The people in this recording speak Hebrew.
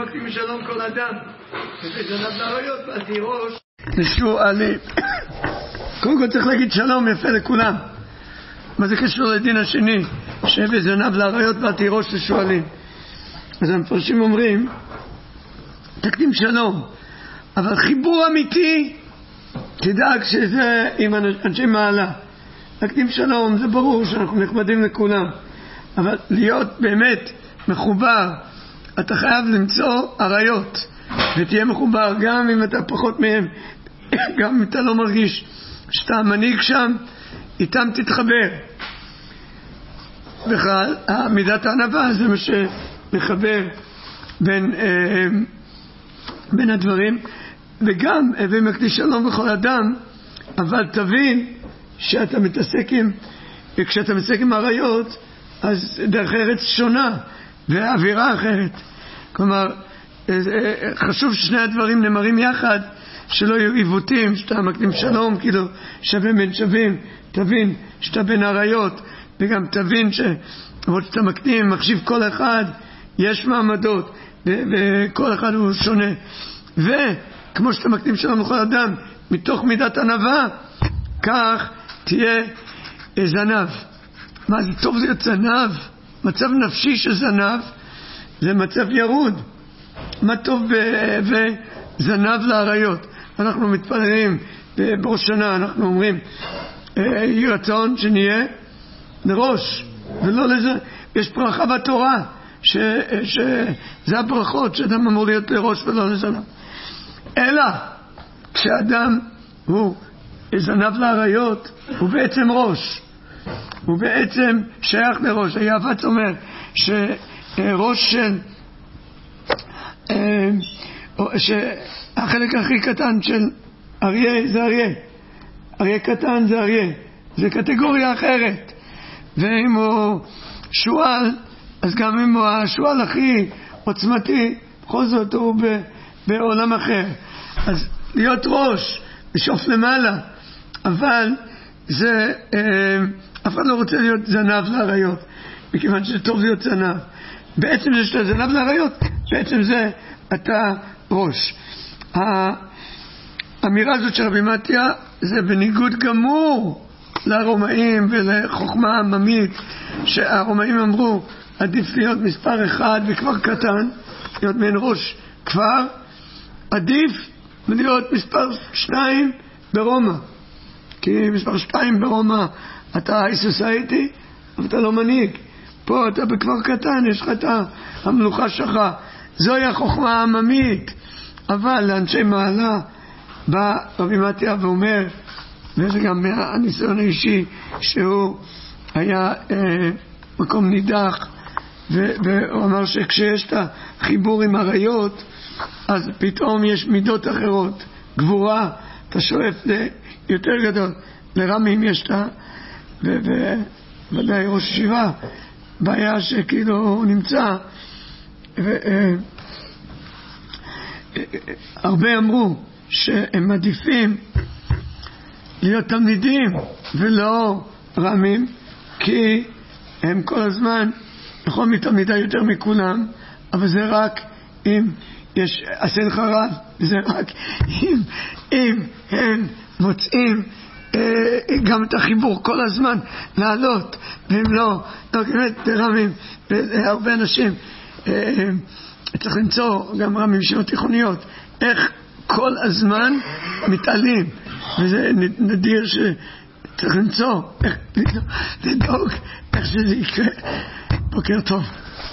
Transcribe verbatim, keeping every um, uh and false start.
מקדים שלום כל אדם, וזנב לאריות ועל תירוש לשועלים. קודם כל צריך להגיד שלום יפה לכולם. מה זה קשור לדין השני? וזנב לאריות ועל תירוש לשועלים. אז המפרשים אומרים, תקדים שלום, אבל חיבור אמיתי, תדאג שזה עם אנשי מעלה. תקדים שלום, זה ברור שאנחנו נכבדים לכולם, אבל להיות באמת מחובר, אתה חייב למצוא עריות, ותהיה מחובר גם אם אתה פחות מהם, גם אם אתה לא מרגיש שאתה מנהיג שם, איתם תתחבר. בכלל, מידת הענווה זה מה שמחבר בין, אה, בין הדברים, וגם הביא מקדיש שלום בכל אדם, אבל תבין שאתה מתעסק עם, וכשאתה מתעסק עם עריות, אז דרך ארץ שונה, והאווירה אחרת. כלומר, חשוב ששני הדברים נאמרים יחד, שלא יהיו עיוותים, שאתה מקדים שלום, כאילו שווה בין שווים, תבין שאתה בין עריות, וגם תבין שאתה מקדים, מחשיב כל אחד, יש מעמדות, וכל אחד הוא שונה. וכמו שאתה מקדים שלום לכל אדם, מתוך מידת ענווה, כך תהיה זנב. מה זה טוב להיות זנב? מצב נפשי של זנב זה מצב ירוד. מה טוב וזנב לאריות? אנחנו מתפללים בראש שנה, אנחנו אומרים יהי רצון שנהיה לראש ולא לזה. יש ברכה בתורה ש, שזה הברכות שאדם אמור להיות לראש ולא לזנב. אלא כשאדם הוא זנב לאריות הוא בעצם ראש, הוא בעצם שייך לראש. היעב"ץ אומר שראש של שהחלק הכי קטן של אריה זה אריה, אריה קטן זה אריה, זה קטגוריה אחרת. ואם הוא שואל, אז גם אם הוא השואל הכי עוצמתי, בכל זאת הוא בעולם אחר. אז להיות ראש, לשאוף למעלה, אבל זה אה, אף אחד לא רוצה להיות זנב לאריות, מכיוון שזה טוב להיות זנב. בעצם זה שאתה זנב לאריות, בעצם זה אתה ראש. האמירה הזאת של רבי מתיה זה בניגוד גמור לרומאים ולחוכמה עממית, שהרומאים אמרו עדיף להיות מספר אחד וכבר קטן, להיות מעין ראש כבר, עדיף להיות מספר שניים ברומא, כי מספר שתיים ברומא אתה היי סוסייטי, אבל אתה לא מנהיג. פה אתה בכבר קטן, יש לך את המלוכה שלך. זוהי החוכמה העממית. אבל לאנשי מעלה בא רבי מתיה ואומר, וזה גם מהניסיון האישי, שהוא היה אה, מקום נידח, ו- והוא אמר שכשיש את החיבור עם עריות, אז פתאום יש מידות אחרות. גבורה, אתה שואף ליותר גדול. לרמים יש את ה... וודאי ראש ישיבה, בעיה שכאילו הוא נמצא, הרבה אמרו שהם עדיפים להיות תלמידים ולא רמים, כי הם כל הזמן נכון מתלמידה יותר מכולם, אבל זה רק אם יש עשה לך רב, זה רק אם, אם הם מוצאים גם את החיבור כל הזמן לעלות, והם לא, לא באמת רמים. והרבה אנשים צריך למצוא, גם רמים ישיבות תיכוניות, איך כל הזמן מתעלים, וזה נדיר שצריך למצוא איך לדאוג איך שזה יקרה. בוקר טוב.